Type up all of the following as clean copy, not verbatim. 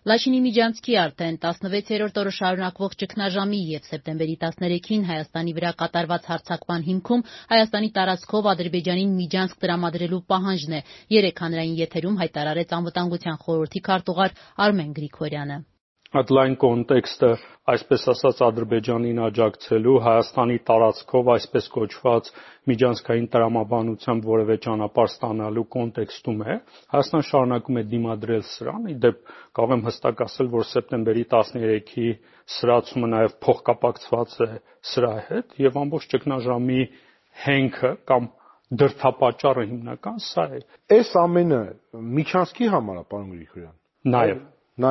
Լաչինի Միջանցքի արդեն 16-րդ օրը շարունակվող ճգնաժամի եւ սեպտեմբերի 13-ին Հայաստանի վրա կատարված հարձակման հիմքում Հայաստանի տարածքով Ադրբեջանին Միջանցք տրամադրելու պահանջն է, 3 հանրային եթերում հայտարարեց Անվտանգության խորհրդի քարտուղար Արմեն Գրիգորյանը։ Այդ լայն կոնտեքստը, այսպես ասած, Ադրբեջանին աջակցելու Հայաստանի տարածքով այսպես կոչված միջանցքային տրամաբանությամբ որևէ ճանապարհ ստանալու կոնտեքստում է, Հայաստանը շարունակում է դիմադրել սրան, ի դեպ կարող եմ հստակ ասել, որ սեպտեմբերի 13-ի սրացումը նաև փոխկապակցված է սրա հետ եւ ամբողջ ճգնաժամի հենքը կամ դրդապատճառը հիմնական սա է։ Այս ամենը Միջանցքի համար է, պարոն Գրիգորյան։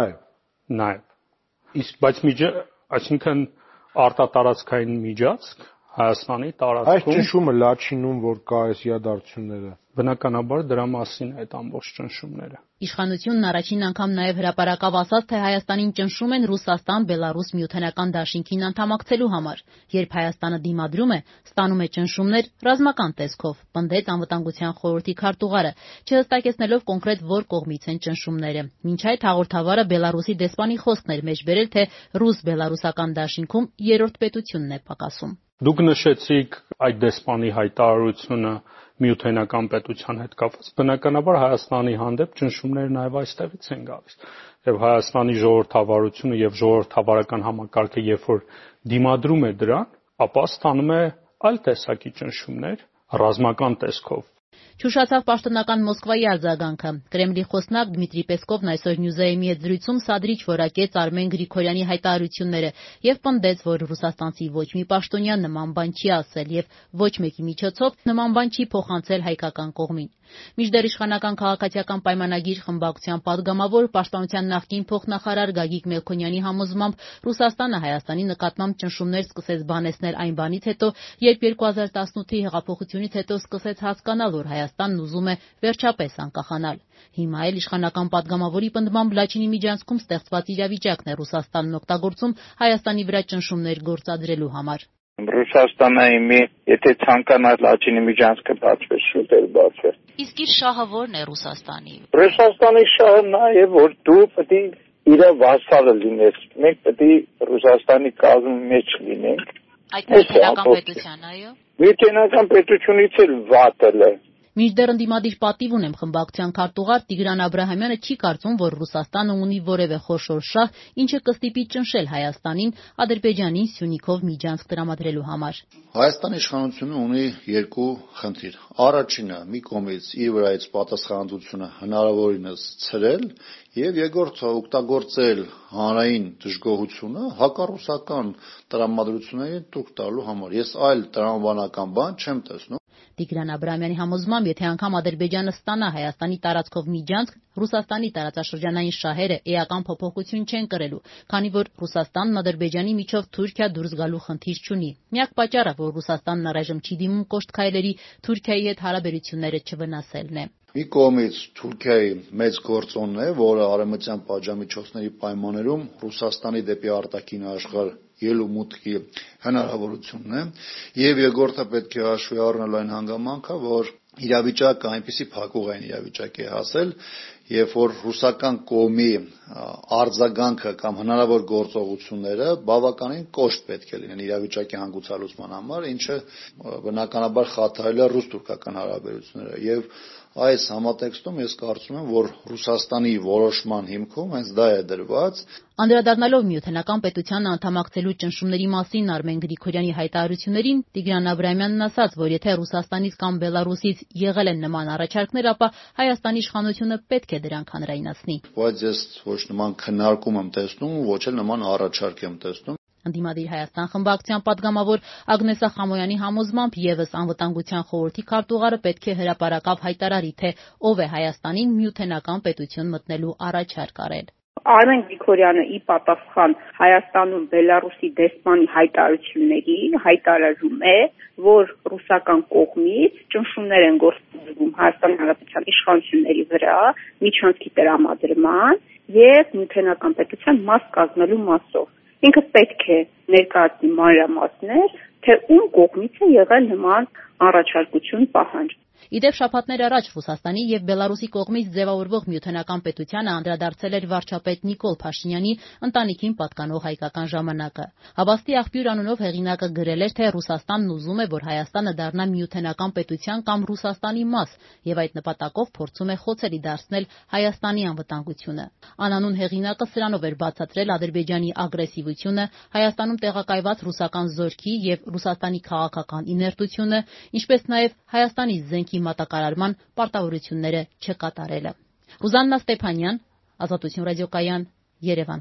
Նաեւ Իսկ բայց այսինքն արտատարածքային միջանցք Հայաստանի տարածքում այս ճնշումը Լաչինում որ կա այս իրադարձությունները բնականաբար դրա մասին է այդ ամբողջ ճնշումները։ Իշխանությունն առաջին անգամ նաև հրապարակավ ասաց, թե Հայաստանին ճնշում են Ռուսաստան-Բելարուս միութենական դաշինքին անդամակցելու համար։ Երբ Հայաստանը դիմադրում է, ստանում է ճնշումներ ռազմական տեսքով, պնդեց Անվտանգության խորհրդի քարտուղարը, չհստակեցնելով կոնկրետ որ կողմից են ճնշումները։ Մինչ այդ հաղորդավարը Բելարուսի դեսպանի խոսքն էր մեջբերել, թե ռուս-բելարուսական դաշինքում երրորդ պետությունն է պակասում։ Դուք նշեցիք այդ դեսպանի հայտարարությունը միութենական պետության հետ կապված, բնականաբար Հայաստանի հանդեպ ճնշումները նաև այստեղից են գալիս։ Եվ Հայաստանի ժողովրդավարությունը եւ ժողովրդավարական համակարգը, երբ որ դիմադրում է դրան, ապա ստանում է այլ տեսակի ճնշումներ ռազմական տեսքով։ Չուշացավ պաշտոնական Մոսկվայի արձագանքը։ Կրեմլի խոսնակ Դմիտրի Պեսկովն այսօր Նյուզեյմի հետ զրույցում սադրիչ որակեց Արմեն Գրիգորյանի հայտարարությունները եւ պնդեց, որ ռուսաստանցի ոչ մի պաշտոնյա նման բան չի ասել եւ ոչ մեկի միջոցով նման բան չի փոխանցել հայկական կողմին։ Մինչդեռ իշխանական քաղաքացիական պայմանագիր խմբակցության падգամավոր պաշտպանության նախկին փոխնախարար Գագիկ Մելքոնյանի համոզմամբ Ռուսաստանը Հայաստանի նկատմամբ ճնշումներ սկսեց բանեցնել այն բանից հետո, երբ 2018-ի հեղափոխությունից հետո սկսեց հասկանալ, որ Հայաստանն ուզում է վերջապես անկախանալ։ Հիմա էլ իշխանական падգամավորի պնդմամբ Լաչինի միջանցքում ստեղծված իրավիճակն է Ռուսաստանն օգտագործում Հայաստանի վրա ճնշումներ գործադրելու համար։ Ռուսաստանը եթե ցանկանա Լաչինի միջանցքը բացվեց, շուտով բացվեց։ Իսկ իր շահը ո՞րն է Ռուսաստանի։ Ռուսաստանի շահը նա է, որ դու պետք է իր վասալը լինես։ Մենք պետք է Ռուսաստանի կազմի մեջ լինենք։ Այդ միութենական պետության, այո։ Միութենական պետությունից էլ վատել է։ Մինչդեռ ընդդիմադիր պատիվ ունեմ խմբակցության քարտուղար Տիգրան Աբրահամյանը չի կարծում, որ Ռուսաստանը ունի որևէ խորշոր շահ, ինչը կստիպի ճնշել Հայաստանին Ադրբեջանին Սյունիքով միջանցք տրամադրելու համար։ Հայաստանի իշխանությունը ունի երկու խնդիր։ Առաջինը՝ մի կողմից իր վրայից պատասխանատվությունը հնարավորինս ցրել եւ երկրորդը օգտագործել հանրային դժգոհությունը հակառուսական տրամադրությունների տուր տալու համար։ Ես այլ տրամաբանական բան չեմ տեսնում։ Տիգրան Աբրահամյանի համոզմամբ, եթե անգամ Ադրբեջանը ստանա Հայաստանի տարածքով միջանցք, Ռուսաստանի տարածաշրջանային շահերը էական փոփոխություն չեն կրելու, քանի որ Ռուսաստանն Ադրբեջանի միջով Թուրքիա դուրս գալու խնդիր չունի։ Միակ պատճառը, որ Ռուսաստանն առայժմ չի դիմում կոշտ քայլերի Թուրքիայի հետ հարաբերությունները չվնասելն է։ Մի կողմից Թուրքիայի մեծ գործոնն է, որը արևմտյան պատժամիջոցների պայմաններում Ռուսաստանի դեպի արտաքին աշխարհ ելումուտքի հնարավորությունն է, եւ երկրորդը պետք է հաշվի առնել այն հանգամանքը, որ իրավիճակը այնպիսի փակուղային իրավիճակ է հասել, երբ որ ռուսական կողմի արձագանքը կամ հնարավոր գործողությունները բավականին կոշտ պետք է լինեն իրավիճակի հանգուցալուծման համար, ինչը բնականաբար խաթարել է ռուս-թուրքական հարաբերությունները եւ այս համատեքստում ես կարծում եմ, որ Ռուսաստանի որոշման հիմքում հենց դա է դրված։ Անդրադառնալով միութենական պետությանը անդամակցելու ճնշումների մասին Արմեն Գրիգորյանի հայտարարություններին, Տիգրան Աբրահամյանն ասաց, որ եթե Ռուսաստանից կամ Բելարուսից եղել են նման առաջարկներ, ապա Հայաստանի իշխանությունը պետք է դրանք հանրայնացնի։ Բայց ես ոչ նման քննարկում եմ տեսնում, ոչ էլ նման առաջարկ եմ տեսնում։ Ընդդիմադիր Հայաստան խմբակցության падգամավոր Ագնեսա Խամոյանի համոզմամբ եւս Անվտանգության խորհրդի քարտուղարը պետք է հրապարակավ հայտարարի, թե ով է Հայաստանին միութենական պետություն մտնելու առաջարկ արել։ Արմեն Գրիգորյանը ի պատասխան Հայաստանում Բելարուսի դեսպանի հայտարարությունների հայտարարում է, որ ռուսական կողմից ճնշումներ են գործադրվում Հայաստանի Հանրապետության իշխանությունների վրա միջանցքի տրամադրման եւ միութենական պետության մաս կազմելու մասով։ Ինքը պետք է ներկայացնի մանրամասներ, թե ում կողմից է եղել նման առաջարկություն, պահանջ։ Իդեպ շաբաթներ առաջ Ռուսաստանի եւ Բելարուսի կողմից ձևավորվող Միութենական պետությանը անդրադարձել էր վարչապետ Նիկոլ Փաշինյանի ընտանիքին պատկանող հայկական ժամանակը։ Հավաստի աղբյուր անունով հեղինակը գրել էր, թե Ռուսաստանն ուզում է, որ Հայաստանը դառնա Միութենական պետության կամ Ռուսաստանի մաս եւ այդ նպատակով փորձում է խոցելի դարձնել Հայաստանի անվտանգությունը։ Անանուն հեղինակը սրանով էր բացատրել Ադրբեջանի ագրեսիվությունը, Հայաստանում տեղակայված ռուսական զորքի եւ Ռուսաստանի քաղաքական իներտությունը, ինչպես նաեւ Հայաստանի զենքի մատակարարման պարտավորությունները չկատարելը։ Ռուզաննա Ստեփանյան, Ազատություն ռադիոկայան, Երևան։